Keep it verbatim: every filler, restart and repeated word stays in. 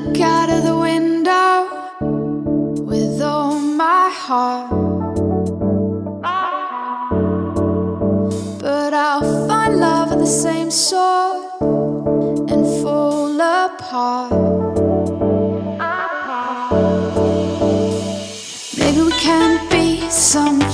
look out of the window with all my heart, but I'll find love at the same sort and fall apart. Maybe we can be some